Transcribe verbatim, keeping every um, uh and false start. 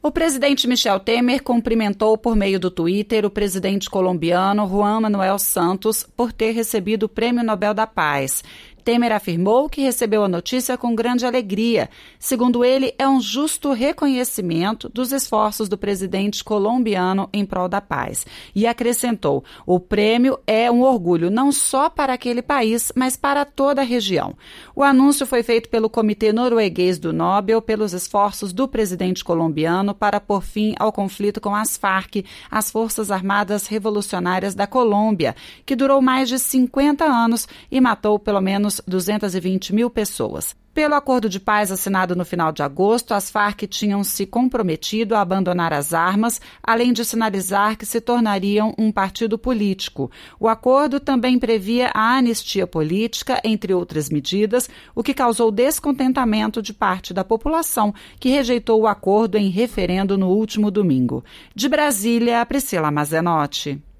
O presidente Michel Temer cumprimentou por meio do Twitter o presidente colombiano Juan Manuel Santos por ter recebido o Prêmio Nobel da Paz. Temer afirmou que recebeu a notícia com grande alegria. Segundo ele, é um justo reconhecimento dos esforços do presidente colombiano em prol da paz. E acrescentou, o prêmio é um orgulho não só para aquele país, mas para toda a região. O anúncio foi feito pelo Comitê Norueguês do Nobel pelos esforços do presidente colombiano para pôr fim ao conflito com as Farc, as Forças Armadas Revolucionárias da Colômbia, que durou mais de cinquenta anos e matou pelo menos duzentas e vinte mil pessoas. Pelo acordo de paz assinado no final de agosto, as Farc tinham se comprometido a abandonar as armas, além de sinalizar que se tornariam um partido político. O acordo também previa a anistia política, entre outras medidas, o que causou descontentamento de parte da população, que rejeitou o acordo em referendo no último domingo. De Brasília, Priscila Mazenotti.